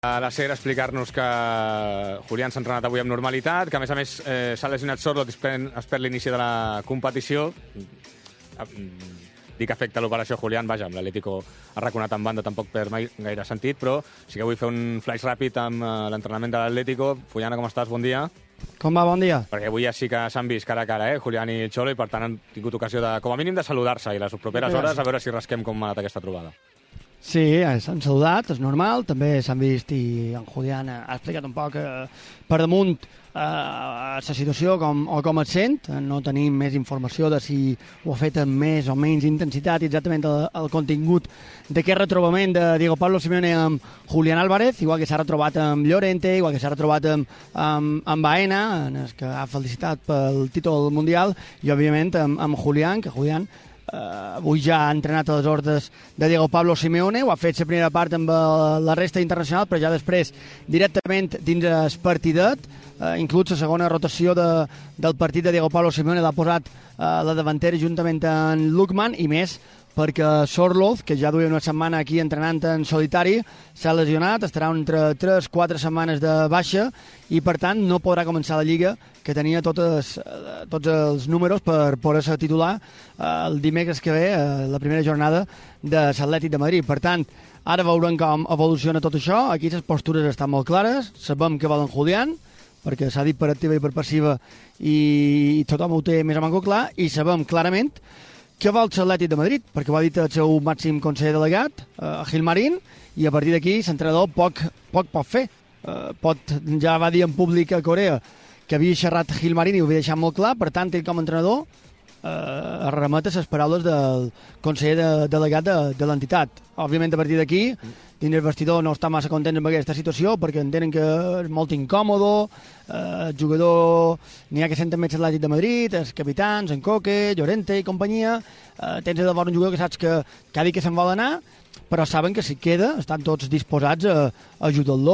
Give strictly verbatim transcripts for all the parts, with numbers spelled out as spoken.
A la SER explicar-nos que Julián s'ha entrenat avui amb normalitat, que a més a més eh, s'ha lesionat Sorloth i es perd, es perd l'inici de la competició. Dir que afecta l'operació Julián, vaja, amb l'Atlético arraconat en banda tampoc perd mai gaire sentit, però sí que vull fer un flash ràpid amb uh, l'entrenament de l'Atlético. Fullana, com estàs? Bon dia. Com va? Bon dia. Perquè avui ja sí que s'han vist cara a cara, eh, Julián i Cholo, i per tant han tingut ocasió de, com a mínim, de saludar-se, i les properes hores a veure si rasquem com ha anat aquesta trobada. Sí, s'han saludat, és normal, també s'han vist i en Julián ha explicat un poc eh, per damunt eh, la situació com, o com et sent. No tenim més informació de si ho ha fet amb més o menys intensitat i exactament el, el contingut d'aquest retrobament de Diego Pablo Simeone amb Julián Álvarez, igual que s'ha retrobat amb Llorente, igual que s'ha retrobat amb, amb, amb Baena, en el que ha felicitat pel títol mundial, i òbviament amb, amb Julián, que Julián Uh, avui ja ha entrenat a les ordres de Diego Pablo Simeone, ho ha fet la primera part amb la resta internacional, però ja després directament dins el partidet, uh, inclús la segona rotació de, del partit de Diego Pablo Simeone l'ha posat uh, la davantera juntament amb Lookman, i més perquè Sorloth, que ja duia una setmana aquí entrenant en solitari, s'ha lesionat, estarà entre tres a quatre setmanes de baixa i per tant no podrà començar la Lliga, que tenia totes, tots els números per poder ser titular el dimecres que ve, la primera jornada de l'Atlètic de Madrid. Per tant, ara veurem com evoluciona tot això. Aquí les postures estan molt clares, sabem que volen Julián, perquè s'ha dit per activa i per passiva i tothom ho té més o menys clar, i sabem clarament què vol l'Atlètic de Madrid, perquè ho ha dit el seu màxim conseller delegat, eh, Gilmarín, i a partir d'aquí l'entrenador poc, poc pot fer. Eh, pot, ja va dir en públic a Corea que havia xerrat Gilmarín i ho havia deixat molt clar, per tant, ell com a entrenador eh, es remet a les paraules del conseller de, delegat de, de l'entitat. Òbviament, a partir d'aquí, dins el vestidor no està massa content amb aquesta situació perquè entenen que és molt incòmodo, eh, el jugador n'hi ha que senten més l'Atlètic de Madrid, els capitans, en Coque, Llorente i companyia, eh, tens de veure un jugador que saps que, que ha dit que se'n vol anar, però saben que si queda estan tots disposats a, a ajudar-lo,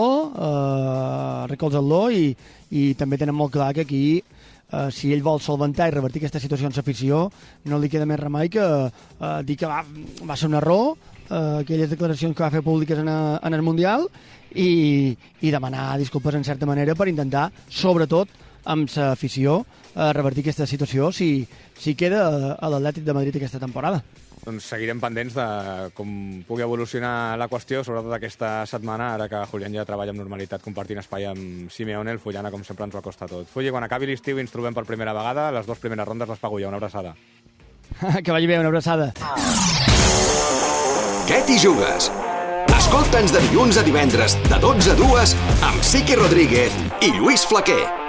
a recolzar-lo, i, i també tenen molt clar que aquí, eh, si ell vol solventar i revertir aquesta situació en l'afició, no li queda més remei que eh, dir que va, va ser un error, Uh, aquelles declaracions que va fer públiques en, a, en el Mundial, i, i demanar disculpes en certa manera per intentar, sobretot amb l'afició, uh, revertir aquesta situació si, si queda a l'Atlètic de Madrid aquesta temporada. Doncs seguirem pendents de com pugui evolucionar la qüestió, sobretot aquesta setmana, ara que Julián ja treballa amb normalitat compartint espai amb Simeone. El Fullana, com sempre, ens ho acosta tot. Fulli, quan acabi l'estiu ens trobem per primera vegada, les dues primeres rondes les pago jo. Una abraçada. Que vagi bé, una abraçada. Què t'hi jugues? Escolta'ns de dilluns a divendres, de dotze a dues, amb Siqui Rodríguez i Lluís Flaquer.